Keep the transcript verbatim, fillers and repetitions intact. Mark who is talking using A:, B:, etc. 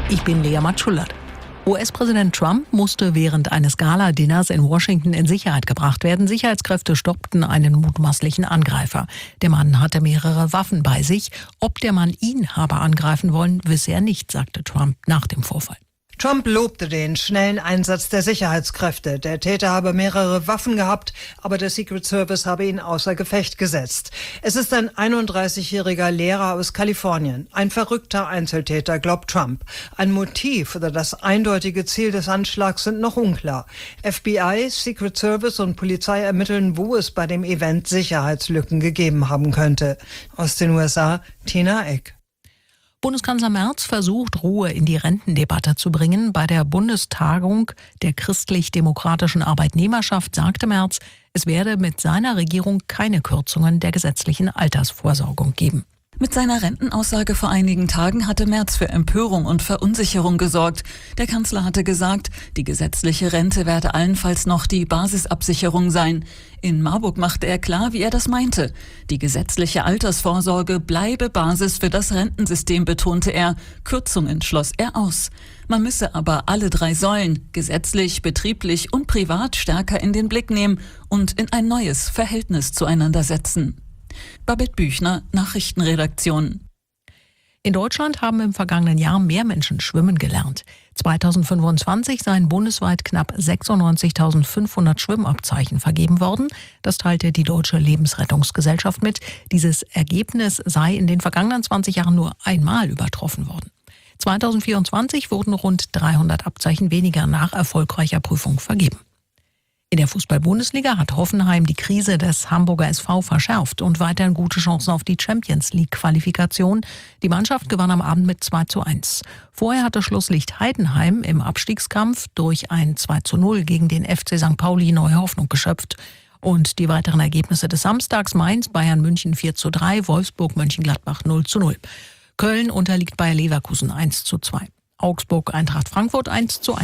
A: Ich bin Lea Matschullert. U S-Präsident Trump musste während eines Gala-Dinners in Washington in Sicherheit gebracht werden. Sicherheitskräfte stoppten einen mutmaßlichen Angreifer. Der Mann hatte mehrere Waffen bei sich. Ob der Mann ihn habe angreifen wollen, wisse er nicht, sagte Trump nach dem Vorfall.
B: Trump lobte den schnellen Einsatz der Sicherheitskräfte. Der Täter habe mehrere Waffen gehabt, aber der Secret Service habe ihn außer Gefecht gesetzt. Es ist ein einunddreißigjähriger Lehrer aus Kalifornien. Ein verrückter Einzeltäter, glaubt Trump. Ein Motiv oder das eindeutige Ziel des Anschlags sind noch unklar. F B I, Secret Service und Polizei ermitteln, wo es bei dem Event Sicherheitslücken gegeben haben könnte. Aus den U S A, Tina Eck.
A: Bundeskanzler Merz versucht, Ruhe in die Rentendebatte zu bringen. Bei der Bundestagung der christlich-demokratischen Arbeitnehmerschaft sagte Merz, es werde mit seiner Regierung keine Kürzungen der gesetzlichen Altersvorsorgung geben.
C: Mit seiner Rentenaussage vor einigen Tagen hatte Merz für Empörung und Verunsicherung gesorgt. Der Kanzler hatte gesagt, die gesetzliche Rente werde allenfalls noch die Basisabsicherung sein. In Marburg machte er klar, wie er das meinte. Die gesetzliche Altersvorsorge bleibe Basis für das Rentensystem, betonte er. Kürzungen schloss er aus. Man müsse aber alle drei Säulen, gesetzlich, betrieblich und privat, stärker in den Blick nehmen und in ein neues Verhältnis zueinander setzen. Babette Büchner, Nachrichtenredaktion.
A: In Deutschland haben im vergangenen Jahr mehr Menschen schwimmen gelernt. zweitausendfünfundzwanzig seien bundesweit knapp sechsundneunzigtausendfünfhundert Schwimmabzeichen vergeben worden. Das teilte die Deutsche Lebensrettungsgesellschaft mit. Dieses Ergebnis sei in den vergangenen zwanzig Jahren nur einmal übertroffen worden. zweitausendvierundzwanzig wurden rund dreihundert Abzeichen weniger nach erfolgreicher Prüfung vergeben. In der Fußball-Bundesliga hat Hoffenheim die Krise des Hamburger S V verschärft und weiterhin gute Chancen auf die Champions-League-Qualifikation. Die Mannschaft gewann am Abend mit zwei zu eins. Vorher hatte Schlusslicht Heidenheim im Abstiegskampf durch ein zwei zu null gegen den F C Sankt Pauli neue Hoffnung geschöpft. Und die weiteren Ergebnisse des Samstags: Mainz, Bayern München vier zu drei, Wolfsburg, Mönchengladbach null zu null. Köln unterliegt Bayer Leverkusen eins zu zwei. Augsburg, Eintracht Frankfurt eins zu eins.